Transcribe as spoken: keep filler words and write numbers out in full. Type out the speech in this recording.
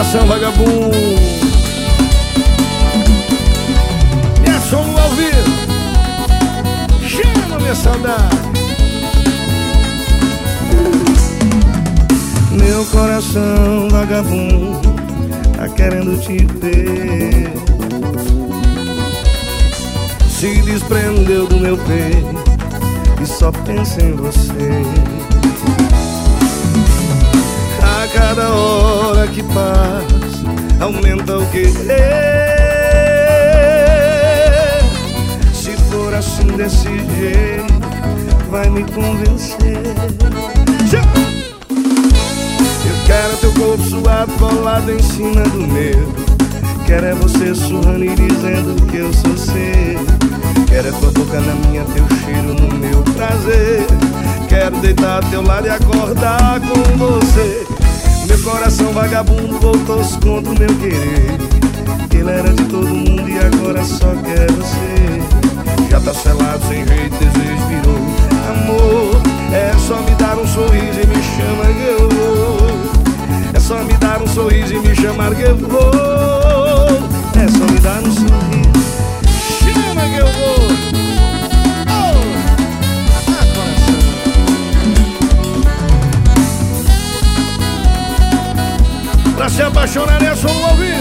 coração vagabundo. E é som no ao vivo. Chama minha saudade. Meu coração vagabundo tá querendo te ter. Se desprendeu do meu peito e só pensa em você. A cada hora que passa aumenta o querer. Se for assim desse jeito, vai me convencer. Eu quero teu corpo suado colado em cima do meu. Quero é você surrando e dizendo que eu sou seu. Quero é tua boca na minha, teu cheiro no meu prazer. Quero deitar ao teu lado e acordar com você. Meu coração vagabundo voltou-se contra o meu querer. Ele era de todo mundo e agora só quer você. Já tá selado, sem jeito, desejo virou amor. É só me dar um sorriso e me chama que eu vou. É só me dar um sorriso e me chamar que eu vou. É só me dar um sorriso, chama que eu vou. Pra se apaixonar é só um ouvido.